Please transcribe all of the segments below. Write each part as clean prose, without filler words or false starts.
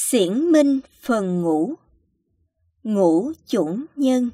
Xiển minh phần ngũ. Ngũ chủng nhân.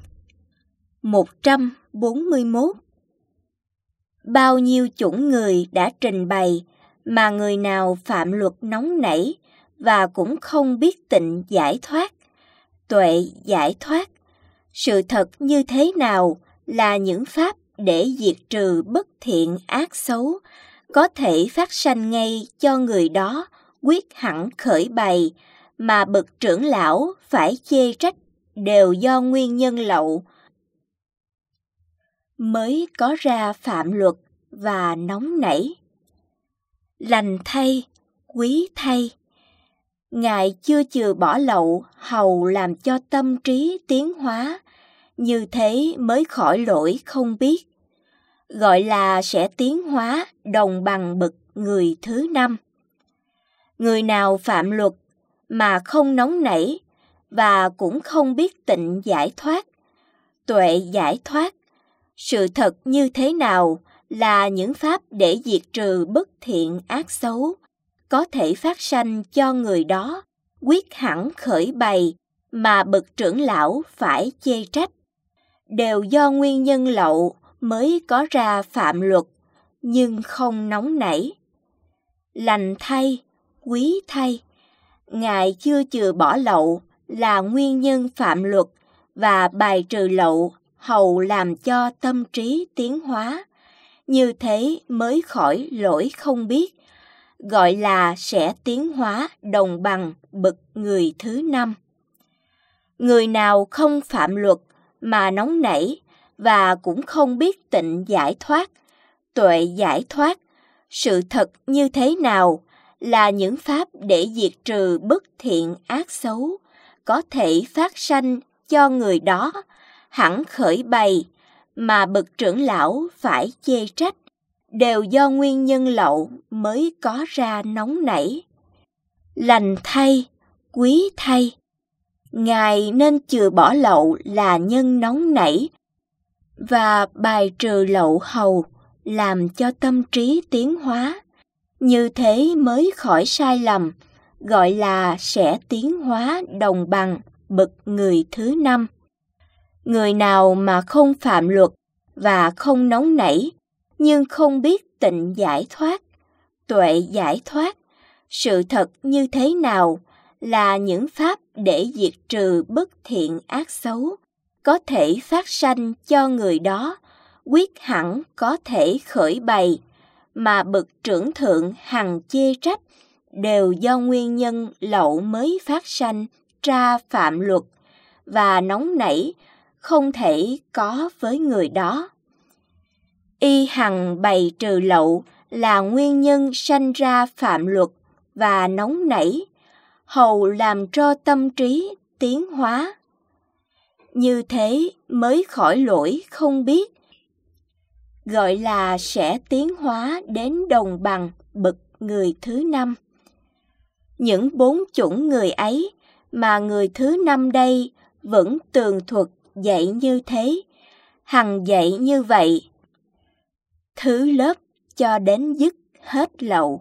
141. Bao nhiêu chủng người đã trình bày, mà người nào phạm luật nóng nảy và cũng không biết tịnh giải thoát, tuệ giải thoát. Sự thật như thế nào là những pháp để diệt trừ bất thiện ác xấu, có thể phát sanh ngay cho người đó quyết hẳn khởi bày, mà bậc trưởng lão phải chê trách đều do nguyên nhân lậu mới có ra phạm luật và nóng nảy. Lành thay, quý thay, Ngài chưa chừa bỏ lậu hầu làm cho tâm trí tiến hóa, như thế mới khỏi lỗi không biết, gọi là sẽ tiến hóa đồng bằng bậc người thứ năm. Người nào phạm luật mà không nóng nảy và cũng không biết tịnh giải thoát, tuệ giải thoát, sự thật như thế nào là những pháp để diệt trừ bất thiện ác xấu, có thể phát sanh cho người đó quyết hẳn khởi bày, mà bậc trưởng lão phải chê trách, đều do nguyên nhân lậu mới có ra phạm luật, nhưng không nóng nảy. Lành thay, quý thay, Ngài chưa chừa bỏ lậu là nguyên nhân phạm luật và bài trừ lậu hầu làm cho tâm trí tiến hóa, như thế mới khỏi lỗi không biết, gọi là sẽ tiến hóa đồng bằng bậc người thứ năm. Người nào không phạm luật mà nóng nảy và cũng không biết tịnh giải thoát, tuệ giải thoát, sự thật như thế nào là những pháp để diệt trừ bất thiện ác xấu, có thể phát sanh cho người đó hẳn khởi bày, mà bậc trưởng lão phải chê trách, đều do nguyên nhân lậu mới có ra nóng nảy. Lành thay, quý thay, Ngài nên chừa bỏ lậu là nhân nóng nảy và bài trừ lậu hầu làm cho tâm trí tiến hóa, như thế mới khỏi sai lầm, gọi là sẽ tiến hóa đồng bằng bậc người thứ năm. Người nào mà không phạm luật và không nóng nảy, nhưng không biết tịnh giải thoát, tuệ giải thoát, sự thật như thế nào là những pháp để diệt trừ bất thiện ác xấu, có thể phát sanh cho người đó quyết hẳn có thể khởi bày, mà bậc trưởng thượng hằng chê trách, đều do nguyên nhân lậu mới phát sanh ra phạm luật và nóng nảy, không thể có với người đó. Y hằng bày trừ lậu là nguyên nhân sanh ra phạm luật và nóng nảy, hầu làm cho tâm trí tiến hóa, như thế mới khỏi lỗi không biết, gọi là sẽ tiến hóa đến đồng bằng bậc người thứ năm. Những 4 chủng người ấy mà người thứ năm đây vẫn tường thuật dạy như thế, hằng dạy như vậy, thứ lớp cho đến dứt hết lậu.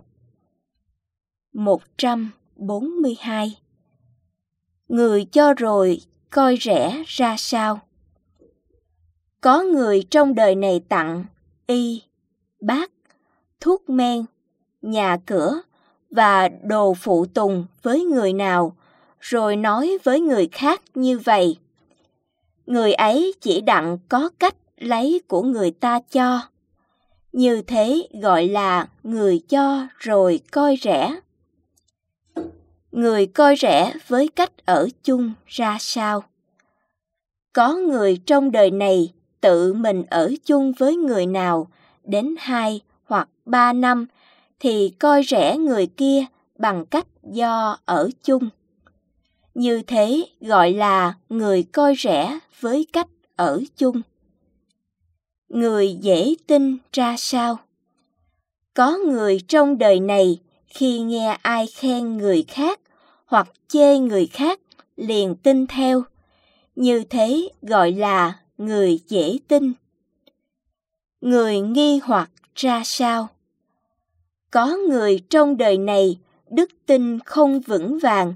142. Người cho rồi coi rẻ ra sao. Có người trong đời này tặng y, bát, thuốc men, nhà cửa và đồ phụ tùng với người nào, rồi nói với người khác như vậy. Người ấy chỉ đặng có cách lấy của người ta cho. Như thế gọi là người cho rồi coi rẻ. Người coi rẻ với cách ở chung ra sao? Có người trong đời này tự mình ở chung với người nào đến 2 hoặc 3 năm thì coi rẻ người kia bằng cách do ở chung. Như thế gọi là người coi rẻ với cách ở chung. Người dễ tin ra sao? Có người trong đời này khi nghe ai khen người khác hoặc chê người khác liền tin theo. Như thế gọi là người dễ tin. Người nghi hoặc ra sao? Có người trong đời này đức tin không vững vàng,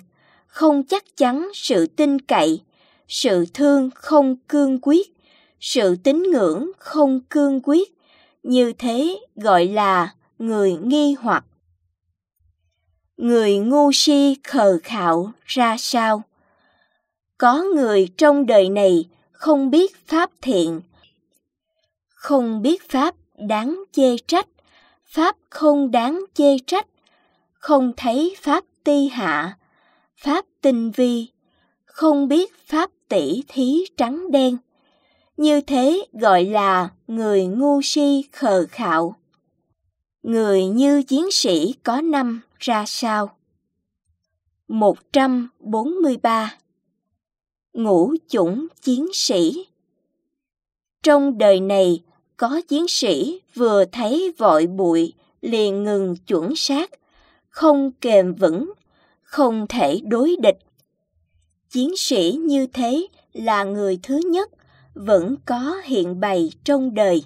không chắc chắn sự tin cậy, sự thương không cương quyết, sự tín ngưỡng không cương quyết, như thế gọi là người nghi hoặc. Người ngu si khờ khạo ra sao? Có người trong đời này không biết pháp thiện, không biết pháp đáng chê trách, pháp không đáng chê trách, không thấy pháp ti hạ, pháp tinh vi, không biết pháp tỷ thí trắng đen. Như thế gọi là người ngu si khờ khạo. Người như chiến sĩ có năm ra sao? 143. Ngũ chủng chiến sĩ. Trong đời này có chiến sĩ vừa thấy vội bụi liền ngừng chuẩn xác, không kềm vững, không thể đối địch. Chiến sĩ như thế là người thứ nhất vẫn có hiện bày trong đời.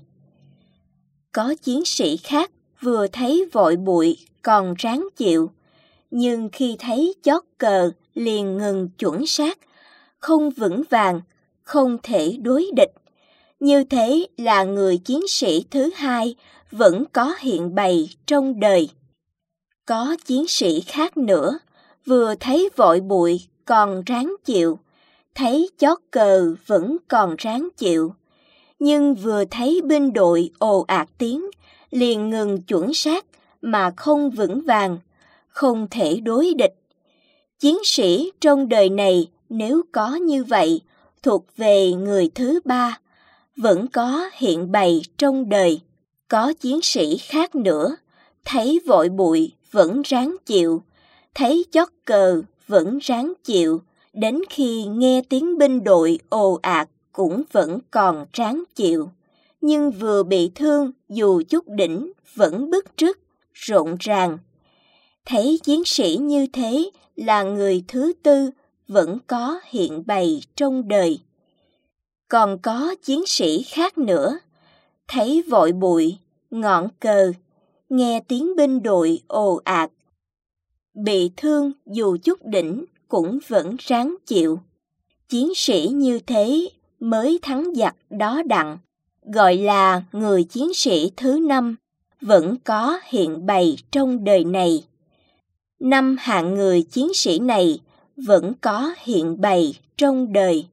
Có chiến sĩ khác vừa thấy vội bụi còn ráng chịu, nhưng khi thấy chót cờ liền ngừng chuẩn xác, không vững vàng, không thể đối địch. Như thế là người chiến sĩ thứ hai vẫn có hiện bày trong đời. Có chiến sĩ khác nữa, vừa thấy vội bụi còn ráng chịu, thấy chót cờ vẫn còn ráng chịu, nhưng vừa thấy binh đội ồ ạt tiến, liền ngừng chuẩn xác mà không vững vàng, không thể đối địch. Chiến sĩ trong đời này nếu có như vậy, thuộc về người thứ ba, vẫn có hiện bày trong đời. Có chiến sĩ khác nữa, thấy vội bụi vẫn ráng chịu, thấy chót cờ vẫn ráng chịu, đến khi nghe tiếng binh đội ồ ạt cũng vẫn còn ráng chịu. Nhưng vừa bị thương dù chút đỉnh vẫn bứt rứt, rộn ràng. Thấy chiến sĩ như thế là người thứ tư vẫn có hiện bày trong đời. Còn có chiến sĩ khác nữa, thấy vội bụi, ngọn cờ, nghe tiếng binh đội ồ ạt, bị thương dù chút đỉnh cũng vẫn ráng chịu. Chiến sĩ như thế mới thắng giặc đó đặng, gọi là người chiến sĩ thứ năm, vẫn có hiện bày trong đời này. 5 hạng người chiến sĩ này vẫn có hiện bày trong đời.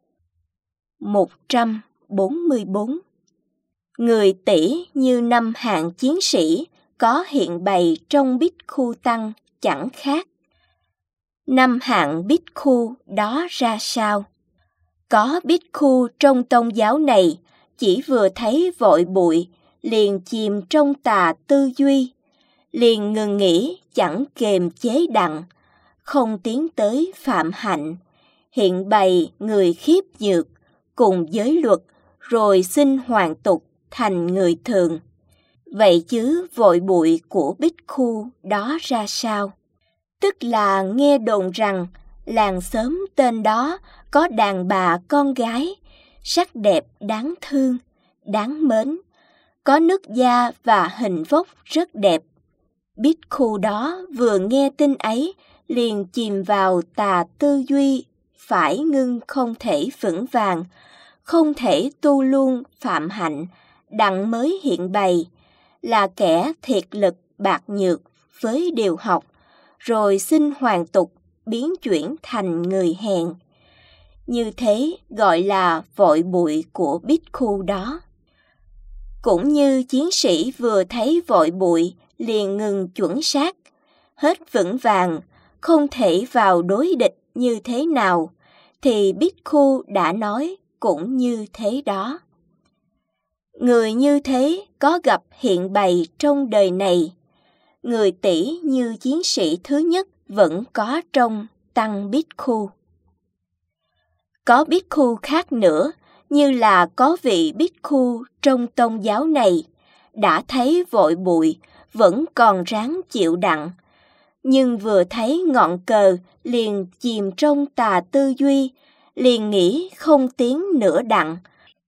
144. Người tỷ như 5 hạng chiến sĩ có hiện bày trong Bích Khu Tăng chẳng khác. 5 hạng Bích Khu đó ra sao? Có Bích Khu trong tôn giáo này chỉ vừa thấy vội bụi liền chìm trong tà tư duy, liền ngừng nghỉ chẳng kềm chế đặng, không tiến tới phạm hạnh, hiện bày người khiếp nhược cùng giới luật, rồi xin hoàn tục thành người thường. Vậy chứ vội bụi của Bích Khu đó ra sao? Tức là nghe đồn rằng làng xóm tên đó có đàn bà con gái, sắc đẹp đáng thương, đáng mến, có nước da và hình vóc rất đẹp. Bích Khu đó vừa nghe tin ấy liền chìm vào tà tư duy, phải ngưng không thể vững vàng, không thể tu luôn phạm hạnh, đặng mới hiện bày, là kẻ thiệt lực bạc nhược với điều học, rồi xin hoàn tục biến chuyển thành người hèn. Như thế gọi là vội bụi của Bích Khu đó. Cũng như chiến sĩ vừa thấy vội bụi liền ngừng chuẩn xác, hết vững vàng, không thể vào đối địch như thế nào, thì Bích Khu đã nói cũng như thế đó. Người như thế có gặp hiện bày trong đời này. Người tỷ như chiến sĩ thứ nhất vẫn có trong Tăng Bích Khu. Có Bích Khu khác nữa, như là có vị Bích Khu trong tôn giáo này, đã thấy vội bụi, vẫn còn ráng chịu đặng, nhưng vừa thấy ngọn cờ liền chìm trong tà tư duy, liền nghĩ không tiến nửa đặng,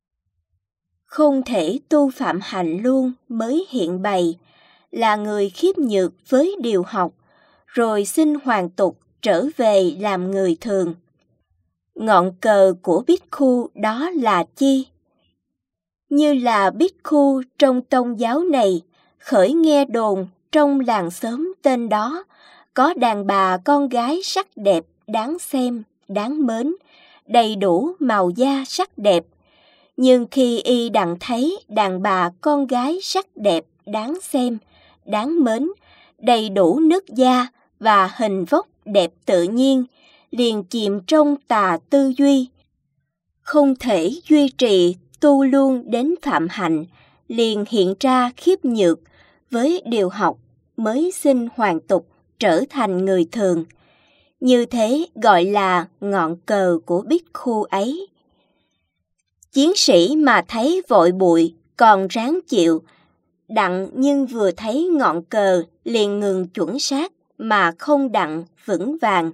không thể tu phạm hạnh luôn mới hiện bày, là người khiếp nhược với điều học, rồi xin hoàn tục trở về làm người thường. Ngọn cờ của Bhikkhu đó là chi? Như là Bhikkhu trong tôn giáo này khởi nghe đồn trong làng xóm tên đó có đàn bà con gái sắc đẹp, đáng xem, đáng mến, đầy đủ màu da sắc đẹp. Nhưng khi y đặng thấy đàn bà con gái sắc đẹp, đáng xem, đáng mến, đầy đủ nước da và hình vóc đẹp tự nhiên, liền chìm trong tà tư duy, không thể duy trì tu luôn đến phạm hạnh, liền hiện ra khiếp nhược, với điều học mới xin hoàn tục trở thành người thường. Như thế gọi là ngọn cờ của Bhikkhu ấy. Chiến sĩ mà thấy vội bụi còn ráng chịu, đặng nhưng vừa thấy ngọn cờ liền ngừng chuẩn xác mà không đặng vững vàng.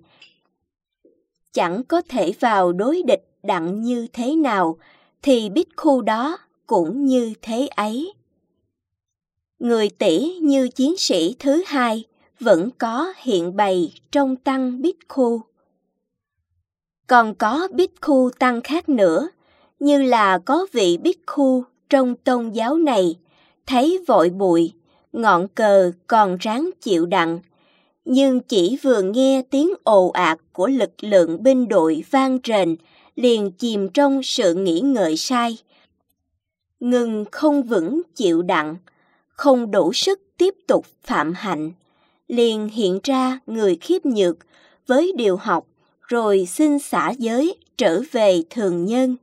Chẳng có thể vào đối địch đặng như thế nào, thì Bhikkhu đó cũng như thế ấy. Người tỷ như chiến sĩ thứ hai vẫn có hiện bày trong tăng Bhikkhu. Còn có Bhikkhu tăng khác nữa, như là có vị Bhikkhu trong tôn giáo này thấy vội bụi, ngọn cờ còn ráng chịu đặng, nhưng chỉ vừa nghe tiếng ồ ạt của lực lượng binh đội vang rền, liền chìm trong sự nghĩ ngợi sai, ngừng không vững chịu đặng, không đủ sức tiếp tục phạm hạnh, liền hiện ra người khiếp nhược với điều học, rồi xin xả giới trở về thường nhân.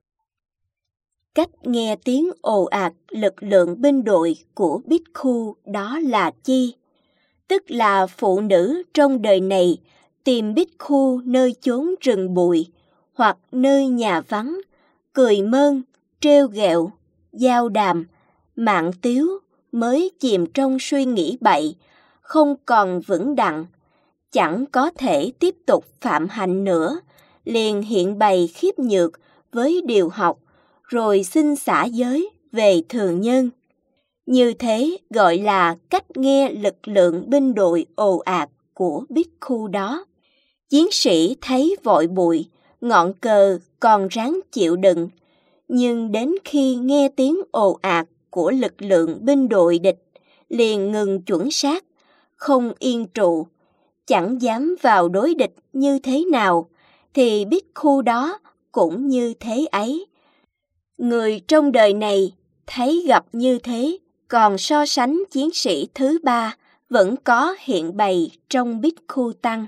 Cách nghe tiếng ồ ạt lực lượng binh đội của Bhikkhu đó là chi? Tức là phụ nữ trong đời này tìm Bhikkhu nơi chốn rừng bụi, hoặc nơi nhà vắng, cười mơn, trêu ghẹo, giao đàm, mạn tiếu, mới chìm trong suy nghĩ bậy, không còn vững đặng, chẳng có thể tiếp tục phạm hạnh nữa, liền hiện bày khiếp nhược với điều học, rồi xin xả giới về thường nhân. Như thế gọi là cách nghe lực lượng binh đội ồ ạt của Bhikkhu đó. Chiến sĩ thấy vội bụi, ngọn cờ còn ráng chịu đựng, nhưng đến khi nghe tiếng ồ ạt của lực lượng binh đội địch, liền ngừng chuẩn xác, không yên trụ, chẳng dám vào đối địch như thế nào, thì Bhikkhu đó cũng như thế ấy. Người trong đời này thấy gặp như thế, còn so sánh chiến sĩ thứ ba vẫn có hiện bày trong Bhikkhu tăng.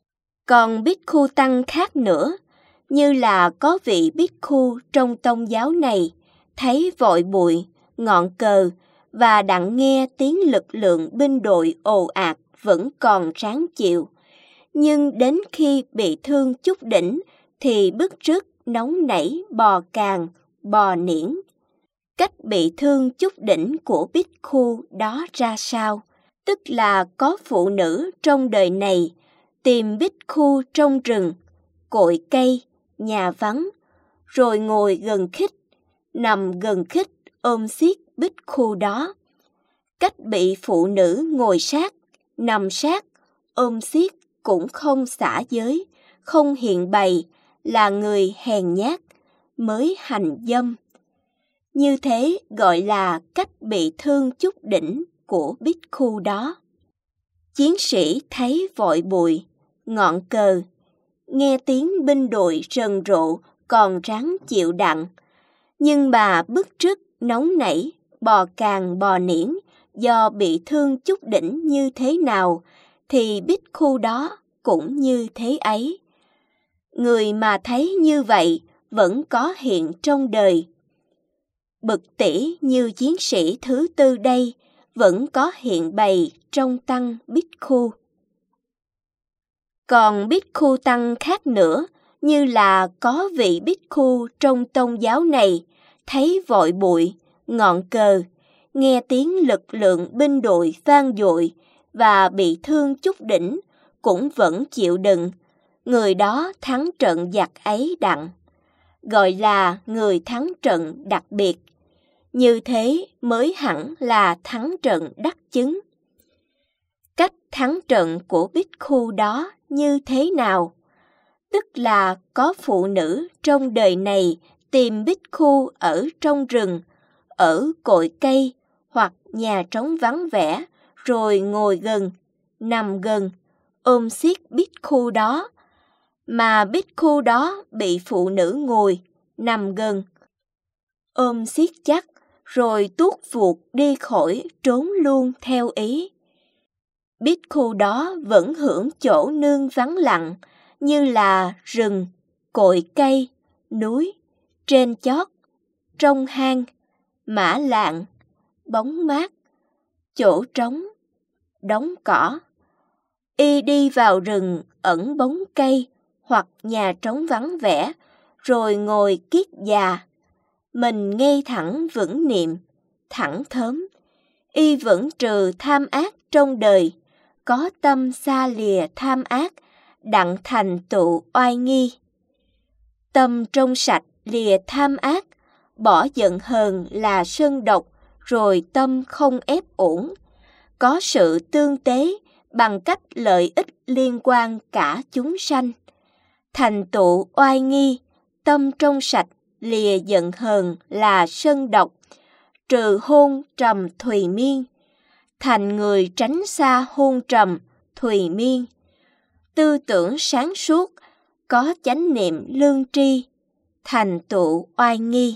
Còn Bhikkhu tăng khác nữa, như là có vị Bhikkhu trong tôn giáo này thấy vội bụi, ngọn cờ và đặng nghe tiếng lực lượng binh đội ồ ạt vẫn còn ráng chịu, nhưng đến khi bị thương chút đỉnh thì bức rứt nóng nảy bò càng, bò niễn. Cách bị thương chút đỉnh của Bhikkhu đó ra sao? Tức là có phụ nữ trong đời này tìm Bhikkhu trong rừng, cội cây, nhà vắng, rồi ngồi gần khích, nằm gần khích ôm siết Bhikkhu đó. Cách bị phụ nữ ngồi sát, nằm sát, ôm siết cũng không xả giới, không hiện bày, là người hèn nhát, mới hành dâm. Như thế gọi là cách bị thương chút đỉnh của Bhikkhu đó. Chiến sĩ thấy vội bụi, ngọn cờ, nghe tiếng binh đội rần rộ còn ráng chịu đặng, nhưng bà bức rứt nóng nảy, bò càng bò niễn, do bị thương chút đỉnh như thế nào, thì Bhikkhu đó cũng như thế ấy. Người mà thấy như vậy vẫn có hiện trong đời. Bậc tỷ như chiến sĩ thứ tư đây vẫn có hiện bày trong tăng Bhikkhu. Còn Bhikkhu tăng khác nữa, như là có vị Bhikkhu trong tôn giáo này thấy vội bụi, ngọn cờ, nghe tiếng lực lượng binh đội vang dội và bị thương chút đỉnh, cũng vẫn chịu đựng. Người đó thắng trận giặc ấy đặng, gọi là người thắng trận đặc biệt. Như thế mới hẳn là thắng trận đắc chứng. Cách thắng trận của Bhikkhu đó như thế nào? Tức là có phụ nữ trong đời này tìm bhikkhu ở trong rừng, ở cội cây hoặc nhà trống vắng vẻ, rồi ngồi gần, nằm gần, ôm siết bhikkhu đó, mà bhikkhu đó bị phụ nữ ngồi, nằm gần, ôm siết chắc, rồi tuốt vuột đi khỏi, trốn luôn theo ý. Bhikkhu đó vẫn hưởng chỗ nương vắng lặng, như là rừng, cội cây, núi, trên chót, trong hang, mã lạng, bóng mát, chỗ trống, đống cỏ. Y đi vào rừng ẩn bóng cây hoặc nhà trống vắng vẻ, rồi ngồi kiết già. Mình ngay thẳng vững niệm, thẳng thớm. Y vẫn trừ tham ác trong đời, có tâm xa lìa tham ác, đặng thành tựu oai nghi. Tâm trong sạch lìa tham ác, bỏ giận hờn là sân độc, rồi tâm không ép uổng. Có sự tương tế bằng cách lợi ích liên quan cả chúng sanh. Thành tựu oai nghi, tâm trong sạch lìa giận hờn là sân độc, trừ hôn trầm thùy miên. Thành người tránh xa hôn trầm, thùy miên. Tư tưởng sáng suốt, có chánh niệm lương tri, thành tựu oai nghi.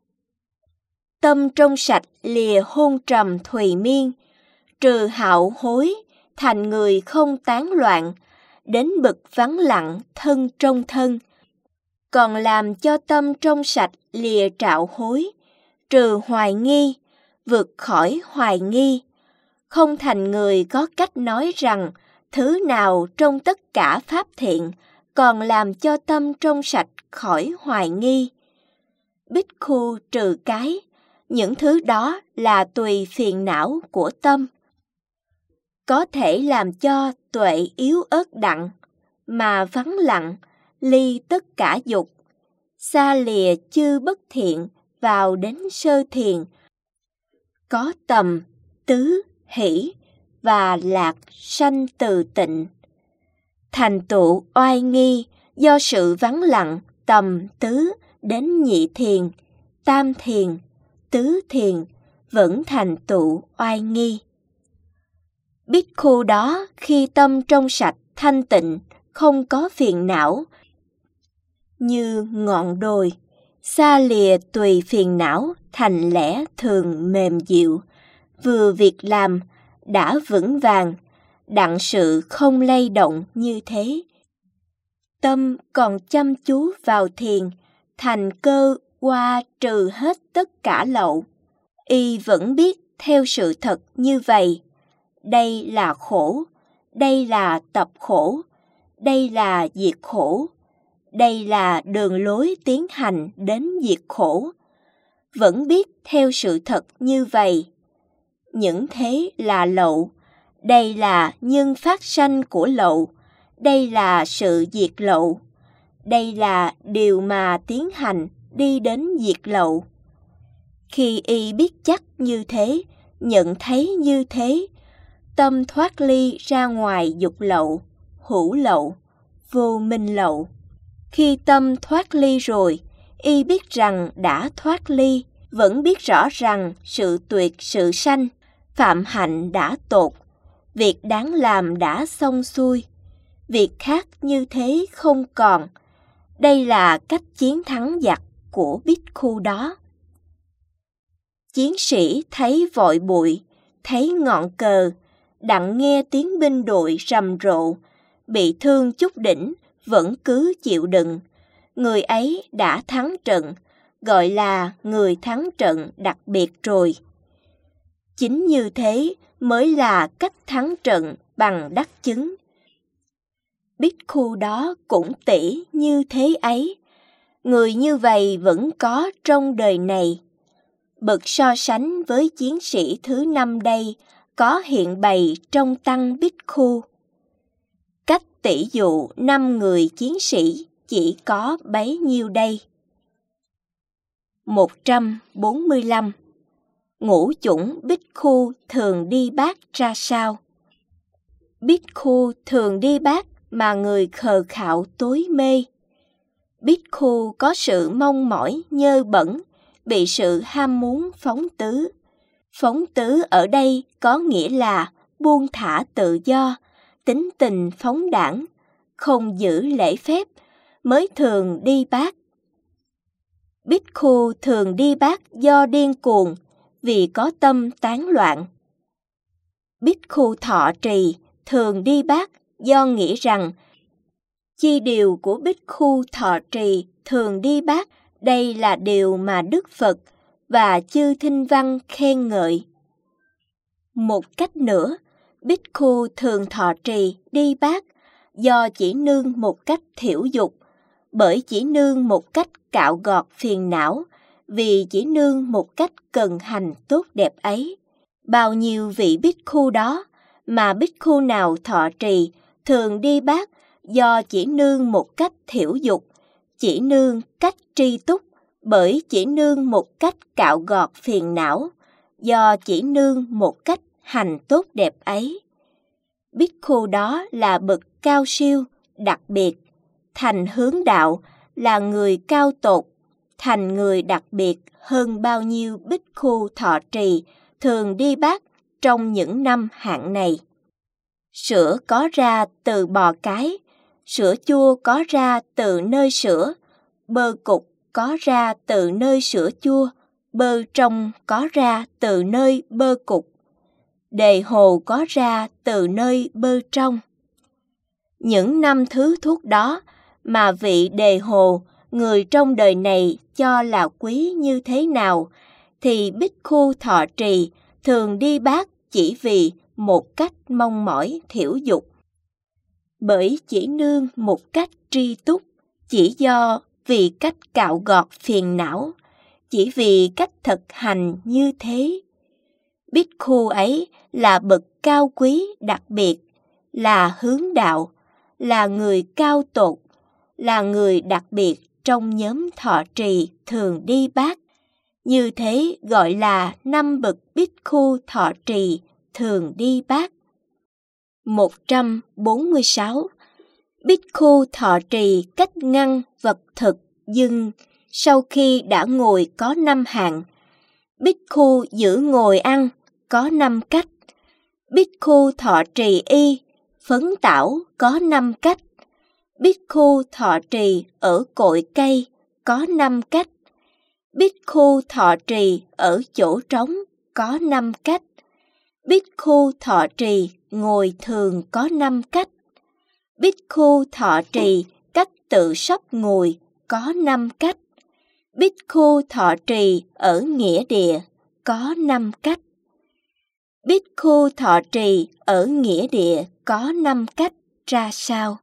Tâm trong sạch lìa hôn trầm thùy miên, trừ hạo hối, thành người không tán loạn, đến bực vắng lặng thân trong thân. Còn làm cho tâm trong sạch lìa trạo hối, trừ hoài nghi, vượt khỏi hoài nghi. Không thành người có cách nói rằng thứ nào trong tất cả pháp thiện còn làm cho tâm trong sạch khỏi hoài nghi. Bhikkhu trừ cái, những thứ đó là tùy phiền não của tâm. Có thể làm cho tuệ yếu ớt đặng, mà vắng lặng, ly tất cả dục, xa lìa chư bất thiện vào đến sơ thiền. Có tầm, tứ, hỷ và lạc sanh từ tịnh. Thành tựu oai nghi do sự vắng lặng tầm tứ đến nhị thiền, tam thiền, tứ thiền vẫn thành tựu oai nghi. Bhikkhu đó khi tâm trong sạch thanh tịnh, không có phiền não, như ngọn đồi, xa lìa tùy phiền não, thành lẽ thường mềm dịu, vừa việc làm đã vững vàng, đặng sự không lay động như thế. Tâm còn chăm chú vào thiền, thành cơ qua trừ hết tất cả lậu. Y vẫn biết theo sự thật như vậy. Đây là khổ, đây là tập khổ, đây là diệt khổ, đây là đường lối tiến hành đến diệt khổ. Vẫn biết theo sự thật như vậy. Những thế là lậu, đây là nhân phát sanh của lậu, đây là sự diệt lậu, đây là điều mà tiến hành đi đến diệt lậu. Khi y biết chắc như thế, nhận thấy như thế, tâm thoát ly ra ngoài dục lậu, hữu lậu, vô minh lậu. Khi tâm thoát ly rồi, y biết rằng đã thoát ly, vẫn biết rõ rằng sự tuyệt sự sanh, phạm hạnh đã tột, việc đáng làm đã xong xuôi, việc khác như thế không còn. Đây là cách chiến thắng giặc của bhikkhu đó. Chiến sĩ thấy vội bụi, thấy ngọn cờ, đặng nghe tiếng binh đội rầm rộ, bị thương chút đỉnh vẫn cứ chịu đựng. Người ấy đã thắng trận, gọi là người thắng trận đặc biệt rồi. Chính như thế mới là cách thắng trận bằng đắc chứng. Bhikkhu đó cũng tỷ như thế ấy. Người như vậy vẫn có trong đời này. Bậc so sánh với chiến sĩ thứ 5 đây có hiện bày trong tăng Bhikkhu. Cách tỷ dụ 5 người chiến sĩ chỉ có bấy nhiêu đây. 145. Ngũ chủng Bhikkhu thường đi bát ra sao? Bhikkhu thường đi bát mà người khờ khạo tối mê. Bhikkhu có sự mong mỏi nhơ bẩn, bị sự ham muốn phóng tứ. Phóng tứ ở đây có nghĩa là buông thả tự do, tính tình phóng đãng, không giữ lễ phép, mới thường đi bát. Bhikkhu thường đi bát do điên cuồng, vì có tâm tán loạn. Bhikkhu thọ trì thường đi bát do nghĩ rằng chi điều của Bhikkhu thọ trì thường đi bát, đây là điều mà Đức Phật và chư Thinh Văn khen ngợi. Một cách nữa, Bhikkhu thường thọ trì đi bát do chỉ nương một cách thiểu dục, bởi chỉ nương một cách cạo gọt phiền não, vì chỉ nương một cách cần hành tốt đẹp ấy. Bao nhiêu vị Bhikkhu đó mà Bhikkhu nào thọ trì thường đi bát do chỉ nương một cách thiểu dục, chỉ nương cách tri túc, bởi chỉ nương một cách cạo gọt phiền não, do chỉ nương một cách hành tốt đẹp ấy. Bhikkhu đó là bậc cao siêu, đặc biệt, thành hướng đạo, là người cao tột, thành người đặc biệt hơn bao nhiêu Bhikkhu thọ trì thường đi bát trong những năm hạn này. Sữa có ra từ bò cái, sữa chua có ra từ nơi sữa, bơ cục có ra từ nơi sữa chua, bơ trong có ra từ nơi bơ cục, đề hồ có ra từ nơi bơ trong. Những năm thứ thuốc đó mà vị đề hồ, người trong đời này cho là quý như thế nào, thì Bhikkhu thọ trì thường đi bát chỉ vì một cách mong mỏi thiểu dục. Bởi chỉ nương một cách tri túc, chỉ do vì cách cạo gọt phiền não, chỉ vì cách thực hành như thế. Bhikkhu ấy là bậc cao quý đặc biệt, là hướng đạo, là người cao tột, là người đặc biệt trong nhóm thọ trì thường đi bát. Như thế gọi là 5 bậc Bhikkhu thọ trì thường đi bát. 146. Bhikkhu thọ trì cách ngăn vật thực dưng sau khi đã ngồi có 5 hạng. Bhikkhu giữ ngồi ăn có 5 cách. Bhikkhu thọ trì y, phấn tảo có 5 cách. Bhikkhu thọ trì ở cội cây có 5 cách. Bhikkhu thọ trì ở chỗ trống có 5 cách. Bhikkhu thọ trì ngồi thường có 5 cách. Bhikkhu thọ trì cách tự sắp ngồi có 5 cách. Bhikkhu thọ trì ở nghĩa địa có 5 cách. Bhikkhu thọ trì ở nghĩa địa có 5 cách ra sao?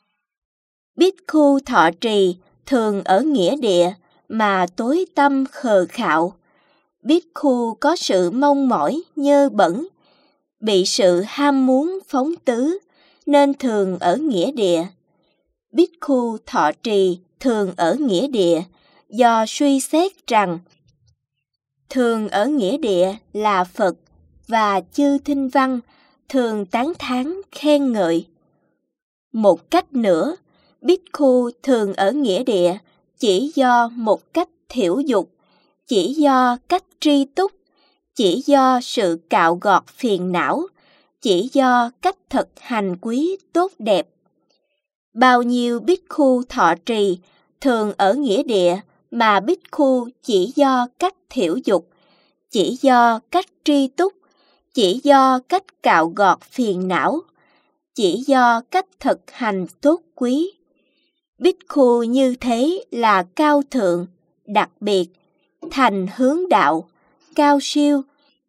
Bhikkhu thọ trì thường ở nghĩa địa mà tối tâm khờ khạo. Bhikkhu có sự mong mỏi nhơ bẩn, bị sự ham muốn phóng tứ, nên thường ở nghĩa địa. Bhikkhu thọ trì thường ở nghĩa địa do suy xét rằng thường ở nghĩa địa là Phật và chư Thinh Văn thường tán thán khen ngợi. Một cách nữa, Bhikkhu thường ở nghĩa địa chỉ do một cách thiểu dục, chỉ do cách tri túc, chỉ do sự cạo gọt phiền não, chỉ do cách thực hành quý tốt đẹp. Bao nhiêu Bhikkhu thọ trì thường ở nghĩa địa mà Bhikkhu chỉ do cách thiểu dục, chỉ do cách tri túc, chỉ do cách cạo gọt phiền não, chỉ do cách thực hành tốt quý. Bhikkhu như thế là cao thượng, đặc biệt, thành hướng đạo, cao siêu,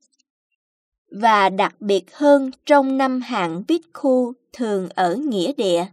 và đặc biệt hơn trong 5 hạng Bhikkhu thường ở nghĩa địa.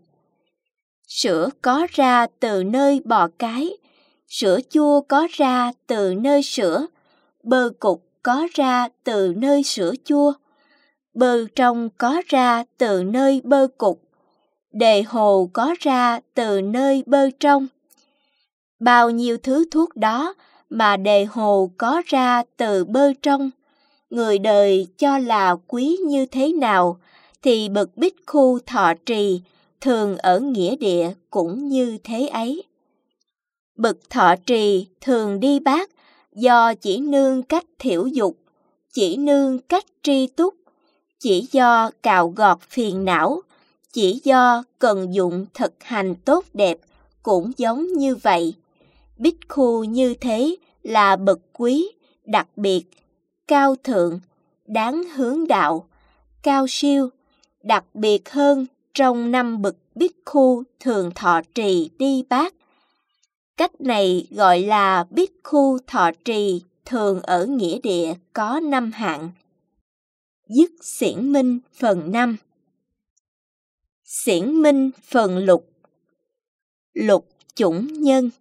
Sữa có ra từ nơi bò cái, sữa chua có ra từ nơi sữa, bơ cục có ra từ nơi sữa chua, bơ trong có ra từ nơi bơ cục, đề hồ có ra từ nơi bơ trong. Bao nhiêu thứ thuốc đó mà đề hồ có ra từ bơ trong, người đời cho là quý như thế nào, thì bậc Bhikkhu thọ trì thường ở nghĩa địa cũng như thế ấy. Bậc thọ trì thường đi bát do chỉ nương cách thiểu dục, chỉ nương cách tri túc, chỉ do cạo gọt phiền não, chỉ do cần dụng thực hành tốt đẹp cũng giống như vậy. Bhikkhu như thế là bậc quý, đặc biệt, cao thượng, đáng hướng đạo, cao siêu, đặc biệt hơn trong 5 bậc Bhikkhu thường thọ trì đi bát. Cách này gọi là Bhikkhu thọ trì thường ở nghĩa địa có 5 hạng. Dứt xiển minh phần 5. Xiển minh phần lục. Lục chủng nhân.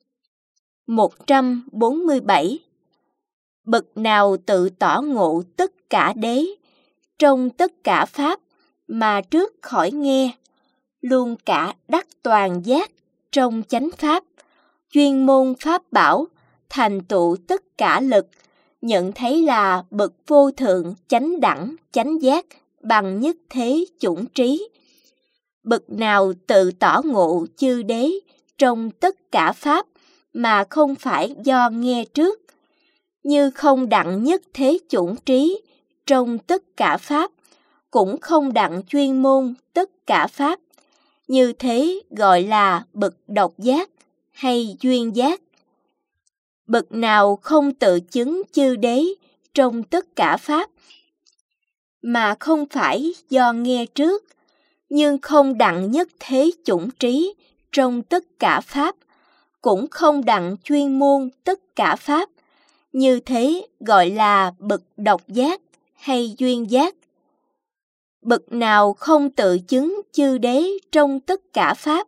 147. Bậc nào tự tỏ ngộ tất cả đế, trong tất cả pháp mà trước khỏi nghe, luôn cả đắc toàn giác trong chánh pháp, chuyên môn pháp bảo, thành tựu tất cả lực, nhận thấy là bậc vô thượng chánh đẳng chánh giác bằng nhất thế chủng trí. Bậc nào tự tỏ ngộ chư đế trong tất cả pháp mà không phải do nghe trước, như không đặng nhất thế chủng trí trong tất cả pháp, cũng không đặng chuyên môn tất cả pháp, như thế gọi là bậc độc giác hay duyên giác. Bậc nào không tự chứng chư đế trong tất cả pháp mà không phải do nghe trước, nhưng không đặng nhất thế chủng trí trong tất cả pháp, cũng không đặng chuyên môn tất cả pháp, như thế gọi là bậc độc giác hay duyên giác. Bậc nào không tự chứng chư đế trong tất cả pháp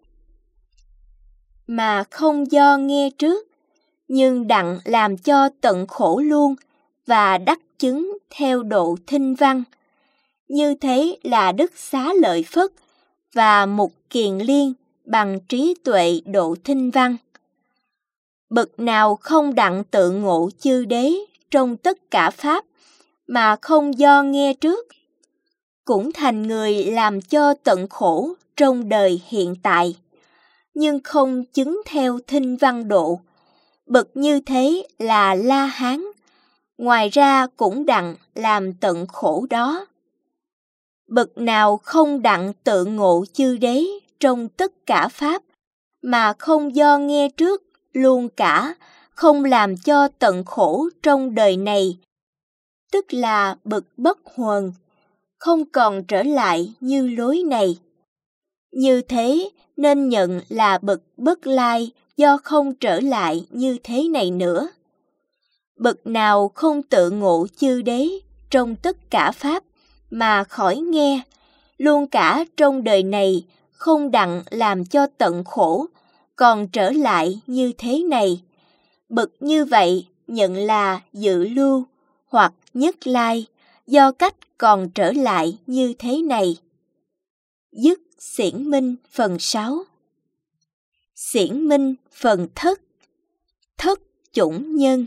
mà không do nghe trước, nhưng đặng làm cho tận khổ luôn và đắc chứng theo độ thinh văn, như thế là Đức Xá Lợi Phất và Mục Kiền Liên bằng trí tuệ độ thinh văn. Bậc nào không đặng tự ngộ chư đế trong tất cả pháp mà không do nghe trước, cũng thành người làm cho tận khổ trong đời hiện tại, nhưng không chứng theo thinh văn độ. Bậc như thế là La Hán, ngoài ra cũng đặng làm tận khổ đó. Bậc nào không đặng tự ngộ chư đế trong tất cả pháp mà không do nghe trước luôn cả, không làm cho tận khổ trong đời này, tức là bậc bất huần, không còn trở lại như lối này. Như thế nên nhận là bậc bất lai do không trở lại như thế này nữa. Bậc nào không tự ngộ chư đế trong tất cả pháp mà khỏi nghe, luôn cả trong đời này không đặng làm cho tận khổ, còn trở lại như thế này. Bậc như vậy nhận là dự lưu hoặc nhất lai, do cách còn trở lại như thế này. Dứt xiển minh phần 6. Xiển minh phần thất. Thất chủng nhân.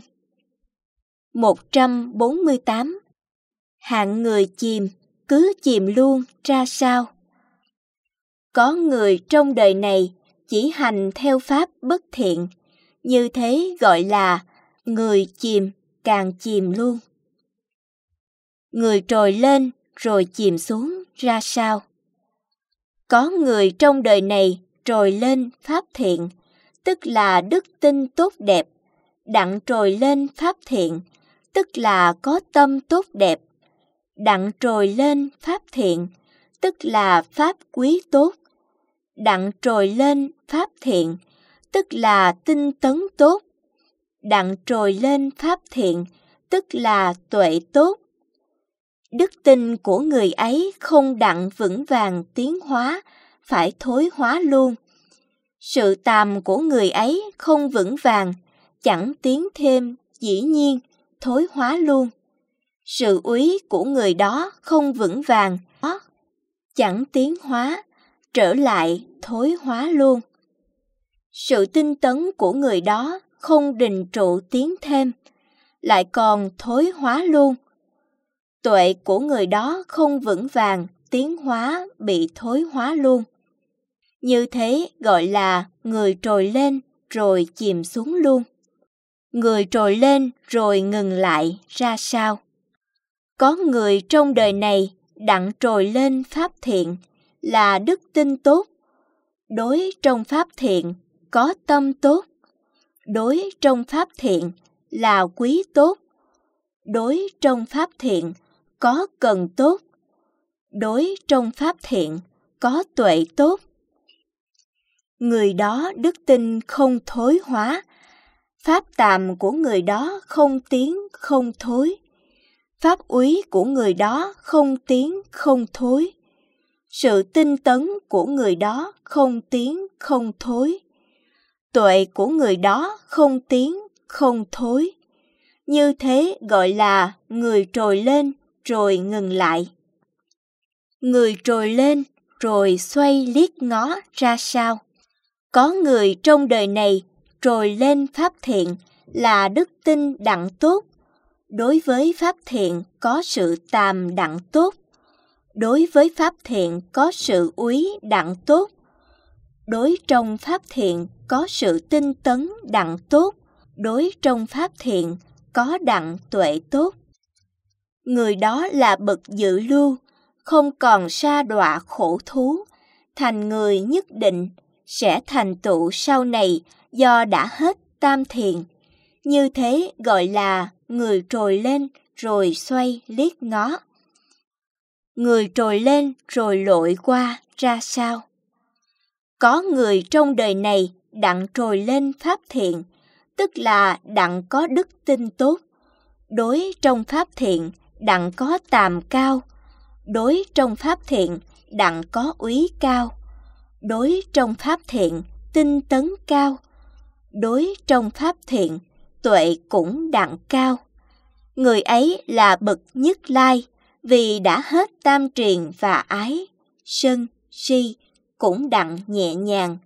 148. Hạng người chìm, cứ chìm luôn ra sao? Có người trong đời này chỉ hành theo pháp bất thiện, như thế gọi là người chìm càng chìm luôn. Người trồi lên rồi chìm xuống ra sao? Có người trong đời này trồi lên pháp thiện, tức là đức tin tốt đẹp, đặng trồi lên pháp thiện, tức là có tâm tốt đẹp, đặng trồi lên pháp thiện, tức là pháp quý tốt, đặng trồi lên pháp thiện, tức là tinh tấn tốt, đặng trồi lên pháp thiện, tức là tuệ tốt. Đức tin của người ấy không đặng vững vàng tiến hóa, phải thối hóa luôn. Sự tàm của người ấy không vững vàng, chẳng tiến thêm, dĩ nhiên, thối hóa luôn. Sự úy của người đó không vững vàng, chẳng tiến hóa, trở lại, thối hóa luôn. Sự tinh tấn của người đó không đình trụ tiến thêm, lại còn thối hóa luôn. Tuệ của người đó không vững vàng, tiến hóa bị thối hóa luôn. Như thế gọi là người trồi lên rồi chìm xuống luôn. Người trồi lên rồi ngừng lại ra sao? Có người trong đời này đặng trồi lên pháp thiện là đức tin tốt, đối trong pháp thiện có tâm tốt, đối trong pháp thiện là quý tốt, đối trong pháp thiện có cần tốt, đối trong pháp thiện có tuệ tốt. Người đó đức tin không thối hóa, pháp tàm của người đó không tiến không thối, pháp úy của người đó không tiến không thối, sự tinh tấn của người đó không tiến không thối, tuệ của người đó không tiến không thối. Như thế gọi là người trồi lên rồi ngừng lại. Người trồi lên rồi xoay liếc ngó ra sao? Có người trong đời này trồi lên pháp thiện là đức tin đặng tốt, đối với pháp thiện có sự tàm đặng tốt, đối với pháp thiện có sự úy đặng tốt, đối trong pháp thiện có sự tinh tấn đặng tốt, đối trong pháp thiện có đặng tuệ tốt. Người đó là bậc dự lưu, không còn sa đọa khổ thú, thành người nhất định, sẽ thành tựu sau này do đã hết tam thiền. Như thế gọi là người trồi lên rồi xoay liếc ngó. Người trồi lên rồi lội qua ra sao? Có người trong đời này đặng trồi lên pháp thiện, tức là đặng có đức tin tốt, đối trong pháp thiện đặng có tàm cao, đối trong pháp thiện đặng có úy cao, đối trong pháp thiện tinh tấn cao, đối trong pháp thiện tuệ cũng đặng cao. Người ấy là bậc nhất lai, vì đã hết tam triền và ái, sân, si, cũng đặng nhẹ nhàng.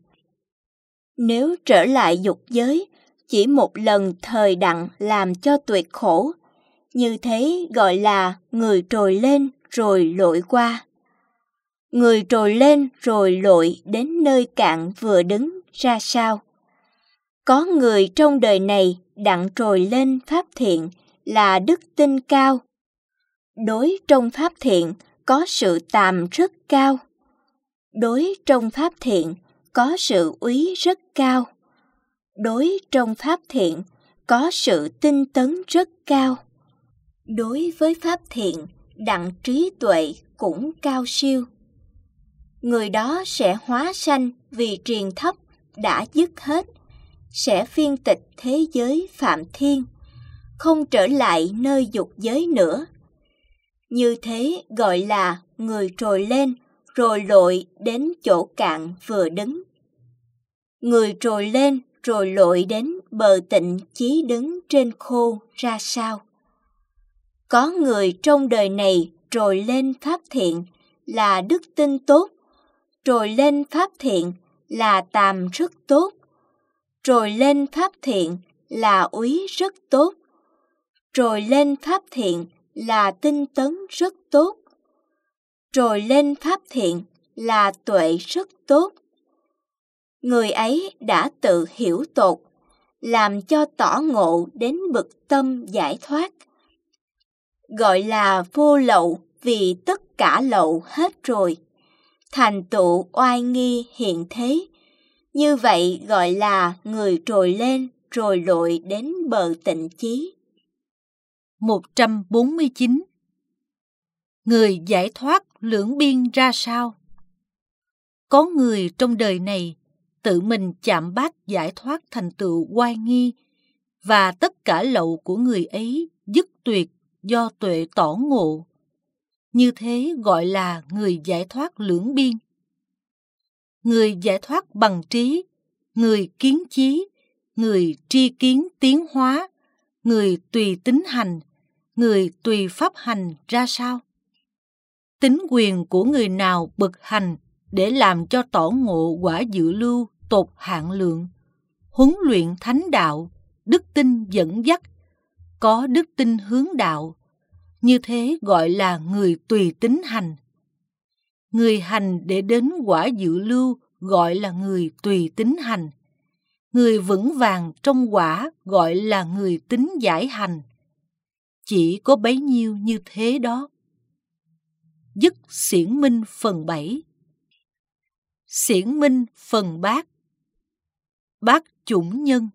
Nếu trở lại dục giới, chỉ một lần thời đặng làm cho tuyệt khổ, như thế gọi là người trồi lên rồi lội qua. Người trồi lên rồi lội đến nơi cạn vừa đứng ra sao? Có người trong đời này đặng trồi lên pháp thiện là đức tin cao, đối trong pháp thiện có sự tàm rất cao, đối trong pháp thiện có sự úy rất cao, đối trong pháp thiện có sự tinh tấn rất cao, đối với pháp thiện đặng trí tuệ cũng cao siêu. Người đó sẽ hóa sanh vì triền thấp đã dứt hết, sẽ phiên tịch thế giới phạm thiên, không trở lại nơi dục giới nữa. Như thế gọi là người trồi lên rồi lội đến chỗ cạn vừa đứng. Người trồi lên rồi lội đến bờ tịnh chí đứng trên khô ra sao? Có người trong đời này trồi lên pháp thiện là đức tin tốt, trồi lên pháp thiện là tàm rất tốt, trồi lên pháp thiện là úy rất tốt, trồi lên pháp thiện là tinh tấn rất tốt, trồi lên pháp thiện là tuệ rất tốt. Người ấy đã tự hiểu tột, làm cho tỏ ngộ đến bậc tâm giải thoát. Gọi là vô lậu vì tất cả lậu hết rồi, thành tựu oai nghi hiện thế. Như vậy gọi là người trồi lên rồi lội đến bờ tịnh chí. 149. Người giải thoát lưỡng biên ra sao? Có người trong đời này tự mình chạm bát giải thoát thành tựu oai nghi, và tất cả lậu của người ấy dứt tuyệt do tuệ tỏ ngộ. Như thế gọi là người giải thoát lưỡng biên. Người giải thoát bằng trí, người kiến chí, người tri kiến tiến hóa, người tùy tính hành, người tùy pháp hành ra sao? Tính quyền của người nào bậc hành để làm cho tỏ ngộ quả dự lưu tột hạn lượng, huấn luyện thánh đạo, đức tin dẫn dắt, có đức tin hướng đạo, như thế gọi là người tùy tính hành. Người hành để đến quả dự lưu gọi là người tùy tín hành. Người vững vàng trong quả gọi là người tín giải hành. Chỉ có bấy nhiêu như thế đó. Dứt xiển minh phần 7. Xiển minh phần bát. Bát chủng nhân.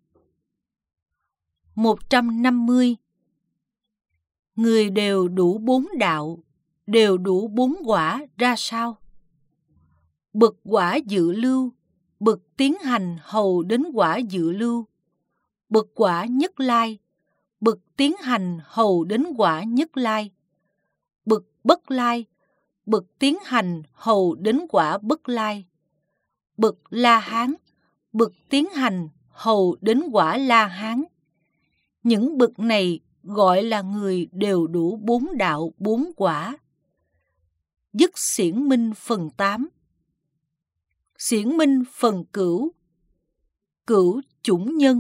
150. Người đều đủ 4 đạo, đều đủ 4 quả ra sao? Bậc quả dự lưu, bậc tiến hành hầu đến quả dự lưu, bậc quả nhất lai, bậc tiến hành hầu đến quả nhất lai, bậc bất lai, bậc tiến hành hầu đến quả bất lai, bậc La Hán, bậc tiến hành hầu đến quả La Hán. Những bậc này gọi là người đều đủ 4 đạo 4 quả. Dứt xiển minh phần 8. Xiển minh phần cửu. Cửu chủng nhân.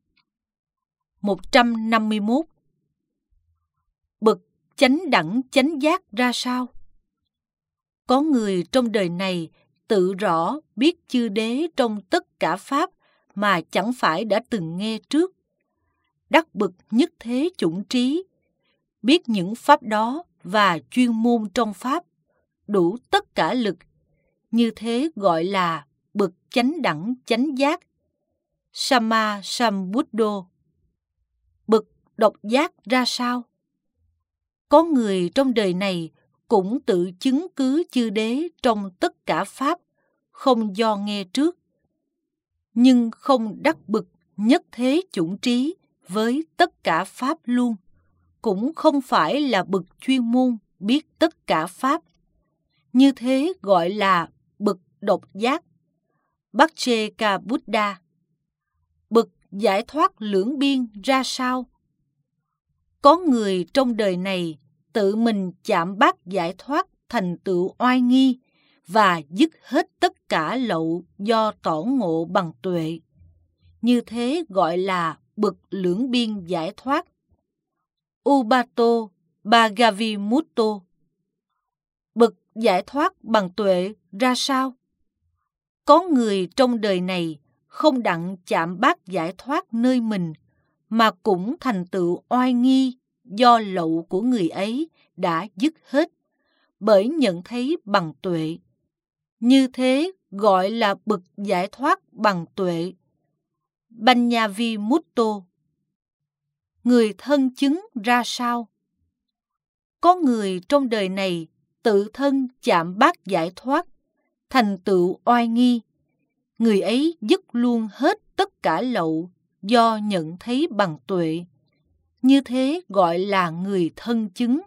151. Bậc chánh đẳng chánh giác ra sao? Có người trong đời này tự rõ biết chư đế trong tất cả pháp mà chẳng phải đã từng nghe trước. Đắc bậc nhất thế chủng trí, biết những pháp đó và chuyên môn trong pháp, đủ tất cả lực, như thế gọi là bậc chánh đẳng chánh giác, Sama Sambuddho. Bậc độc giác ra sao? Có người trong đời này cũng tự chứng cứ chư đế trong tất cả pháp, không do nghe trước, nhưng không đắc bậc nhất thế chủng trí với tất cả pháp luôn, cũng không phải là bậc chuyên môn biết tất cả pháp. Như thế gọi là bậc độc giác, Bhakcheka Buddha. Bậc giải thoát lưỡng biên ra sao? Có người trong đời này tự mình chạm bát giải thoát thành tựu oai nghi và dứt hết tất cả lậu do tỏ ngộ bằng tuệ. Như thế gọi là bậc lưỡng biên giải thoát, Ubato Bhagavimutto. Bậc giải thoát bằng tuệ ra sao? Có người trong đời này không đặng chạm bát giải thoát nơi mình, mà cũng thành tựu oai nghi do lậu của người ấy đã dứt hết, bởi nhận thấy bằng tuệ. Như thế gọi là bậc giải thoát bằng tuệ, Banyavimutto. Người thân chứng ra sao? Có người trong đời này tự thân chạm bát giải thoát, thành tựu oai nghi. Người ấy dứt luôn hết tất cả lậu do nhận thấy bằng tuệ. Như thế gọi là người thân chứng,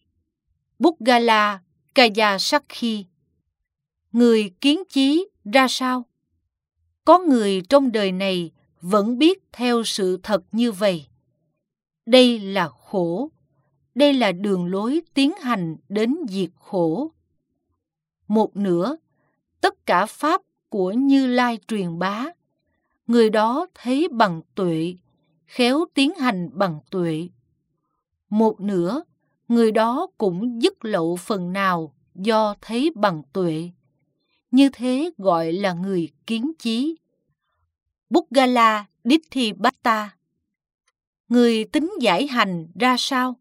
Puggala Kayasakhi. Người kiến chí ra sao? Có người trong đời này vẫn biết theo sự thật như vậy. Đây là khổ, đây là đường lối tiến hành đến diệt khổ. Một nửa, tất cả pháp của Như Lai truyền bá, người đó thấy bằng tuệ, khéo tiến hành bằng tuệ. Một nửa, người đó cũng dứt lậu phần nào do thấy bằng tuệ. Như thế gọi là người kiến chí, Puggala Ditthibhatta. Người tín giải hành ra sao?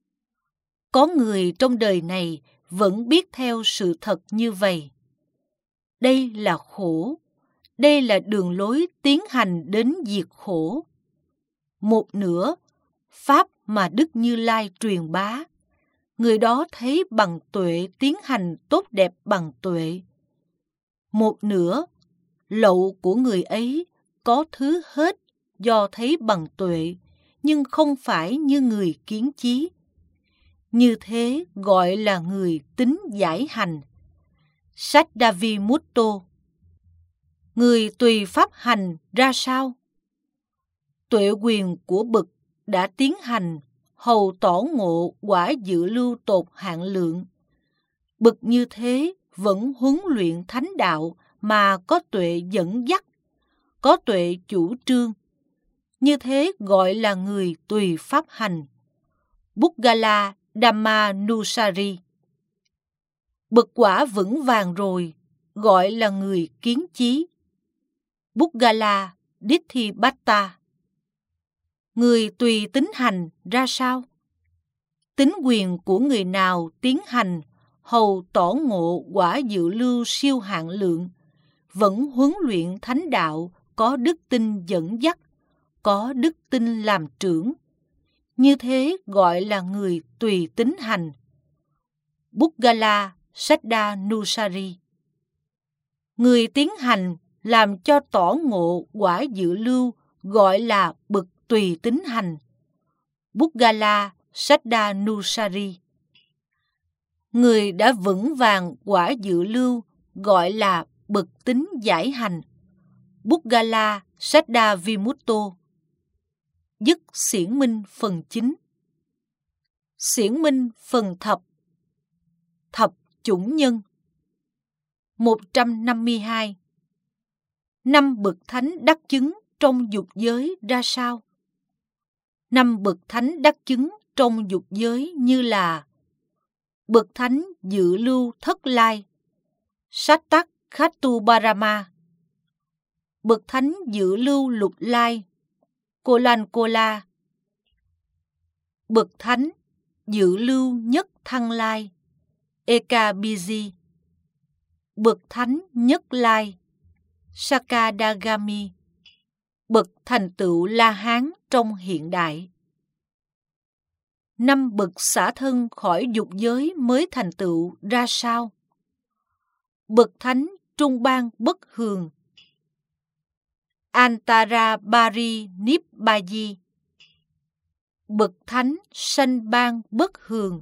Có người trong đời này vẫn biết theo sự thật như vậy. Đây là khổ, đây là đường lối tiến hành đến diệt khổ. Một nửa, pháp mà Đức Như Lai truyền bá, người đó thấy bằng tuệ tiến hành tốt đẹp bằng tuệ. Một nửa, lậu của người ấy có thứ hết do thấy bằng tuệ, nhưng không phải như người kiến chí. Như thế gọi là người tín giải hành, Saddhavimutto. Người tùy pháp hành ra sao? Tuệ quyền của bậc đã tiến hành hầu tỏ ngộ quả dự lưu tột hạn lượng. Bậc như thế vẫn huấn luyện thánh đạo mà có tuệ dẫn dắt, có tuệ chủ trương. Như thế gọi là người tùy pháp hành, Puggala Dhammanusari. Bậc quả vững vàng rồi, gọi là người kiến chí. Puggala Ditthipata. Người tùy tín hành ra sao? Tín quyền của người nào tiến hành hầu tỏ ngộ quả dự lưu siêu hạn lượng, vẫn huấn luyện thánh đạo có đức tin dẫn dắt, có đức tin làm trưởng. Như thế gọi là người tùy tín hành. Puggala Saddhanusari. Người tiến hành làm cho tỏ ngộ quả dự lưu gọi là bậc tùy tín hành. Puggala Saddhanusari. Người đã vững vàng quả dự lưu gọi là bậc tín giải hành. Puggala Saddhavimutto. Dứt xiển minh phần 9. Xiển minh phần thập. Thập chủng nhân. 152. 5 bậc thánh đắc chứng trong dục giới ra sao? 5 bậc thánh đắc chứng trong dục giới như là: bậc thánh dự lưu thất lai, Sattak Khatubarama. Bậc thánh dự lưu lục lai, Kolankola. Bậc thánh dự lưu nhất thăng lai, Ekabiji. Bậc thánh nhất lai, Sakadagami. Bậc thành tựu La Hán trong hiện đại. 5 bậc xả thân khỏi dục giới mới thành tựu ra sao? Bậc thánh trung ban bất hường, Antarabari Nibbaji. Bậc thánh sanh ban bất hường,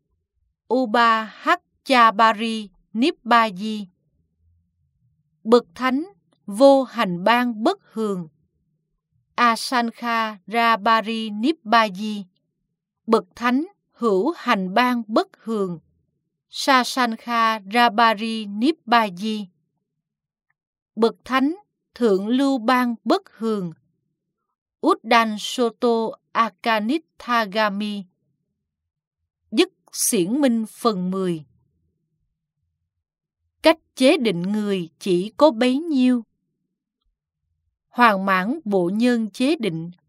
Ubahachabari Nibbaji. Bậc thánh vô hành ban bất hường, Asankharabari Nibbaji. Bậc thánh hữu hành ban bất hường, Sasankharabari Nibbaji. Bậc thánh thượng lưu ban bất hường, Uddansoto Akanithagami. Dứt xiển minh phần 10. Cách chế định người chỉ có bấy nhiêu. Hoàn mãn bộ nhân chế định